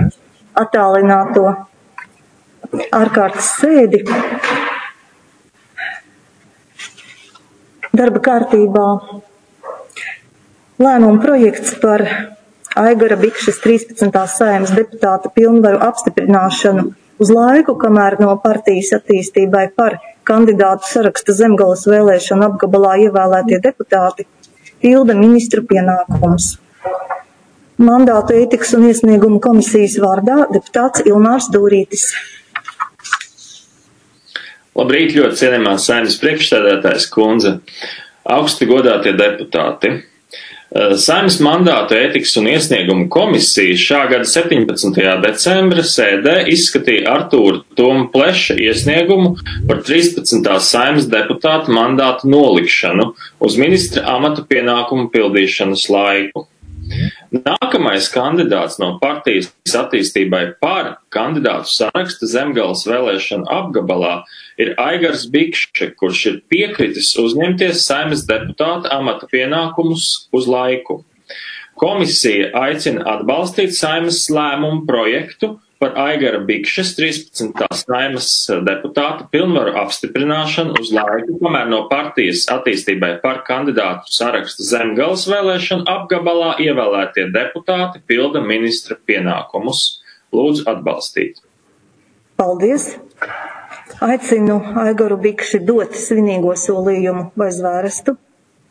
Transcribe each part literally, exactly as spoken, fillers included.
attālināto ārkārtas sēdi. Darba kārtībā lēmuma projekts par Aigara Bikšas trīspadsmitās Saeimas deputāta pilnvaru apstiprināšanu uz laiku, kamēr no partijas attīstībai par kandidātu saraksta Zemgales vēlēšanu apgabalā ievēlētie deputāti pilda ministru pienākumus. Mandātu ētikas un iesniegumu komisijas vārdā deputāts Ilmārs Dūrītis. Labrīt, ļoti cienījamā Saeimas priekšsēdētājas kundze, augsti godātie deputāti. Saeimas mandātu ētikas un iesniegumu komisija šā gada septiņpadsmitajā decembra sēdē izskatīja Artūra Toma Pleša iesniegumu par trīspadsmitās Saeimas deputāta mandātu nolikšanu uz ministra amata pienākumu pildīšanas laiku. Nākamais kandidāts no partijas attīstībai par kandidātu saraksta Zemgales vēlēšanu apgabalā ir Aigars Bikše, kurš ir piekritis uzņemties Saeimas deputāta amata pienākumus uz laiku. Komisija aicina atbalstīt Saeimas lēmumu projektu par Aigara Bikšas trīspadsmitās Saeimas deputāta pilnvaru apstiprināšanu uz laiku, kamēr no partijas attīstībai par kandidātu saraksta Zemgales vēlēšanu apgabalā ievēlētie deputāti pilda ministra pienākumus. Lūdzu atbalstīt. Paldies! Aicinu Aigaru Bikši dot svinīgo solījumu vai zvērestu.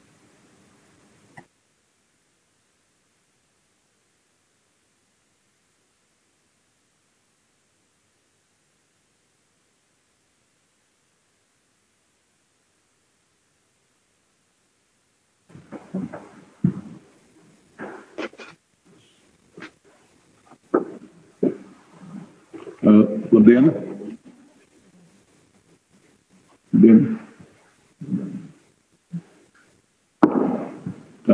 Uh, labdien! Labdien! Tā.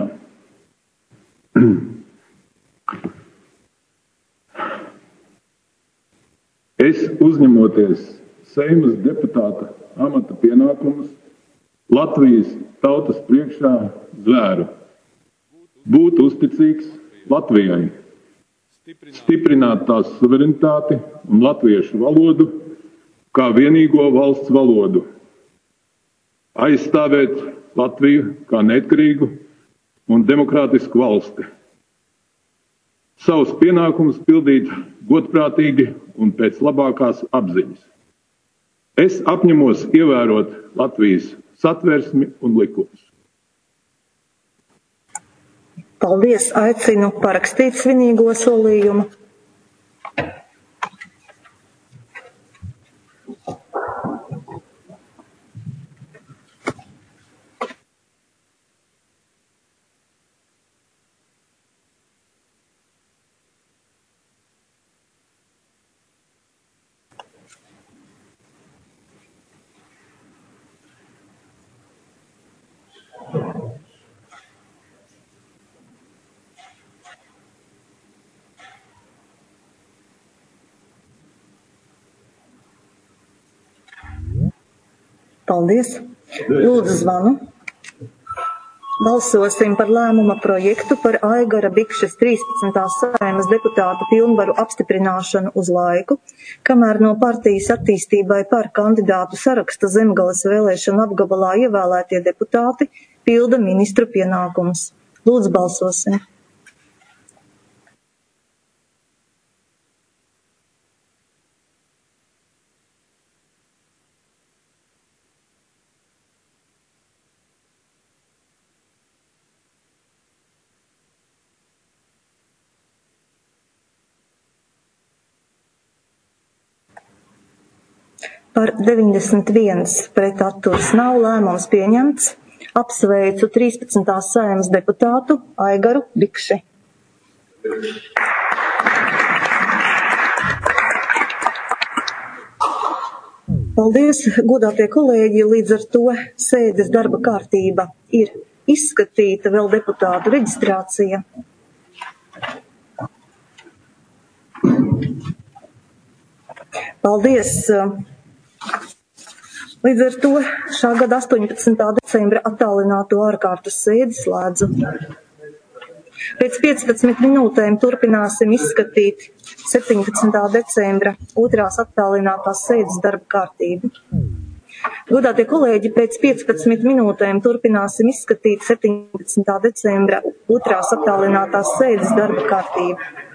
Es uzņemoties Saeimas deputāta amata pienākumus Latvijas tautas priekšā zvēru būt uzticīgs Latvijai, stiprināt tās suverenitāti un latviešu valodu kā vienīgo valsts valodu, aizstāvēt Latviju kā neatkarīgu un demokrātisku valsti, savus pienākumus pildīt godprātīgi un pēc labākās apziņas. Es apņemos ievērot Latvijas satversmi un likumus. Paldies, aicinu parakstīt svinīgo solījumu. Paldies. Lūdzu zvanu. Balsosim par lēmuma projektu par Aigara Bikšas trīspadsmitās Saeimas deputāta pilnvaru apstiprināšanu uz laiku, kamēr no partijas attīstībai par kandidātu saraksta Zemgales vēlēšanu apgabalā ievēlētie deputāti pilda ministru pienākumus. Lūdzu balsosim. Par deviņdesmit viens pret atturs nav, lēmums pieņemts. Apsveicu trīspadsmitās Saeimas deputātu Aigaru Bikši. Paldies, godātie kolēģi, līdz ar to sēdes darba kārtība ir izskatīta, vēl deputātu reģistrācija. Paldies! Līdz ar to šā gada astoņpadsmitā decembra attālināto ārkārtas sēdi slēdzu. Pēc piecpadsmit minūtēm turpināsim izskatīt septiņpadsmitā decembra otrās attālinātās sēdes darba kārtību. Godātie kolēģi, pēc piecpadsmit minūtēm turpināsim izskatīt septiņpadsmitā decembra otrās attālinātās sēdes darba kārtību.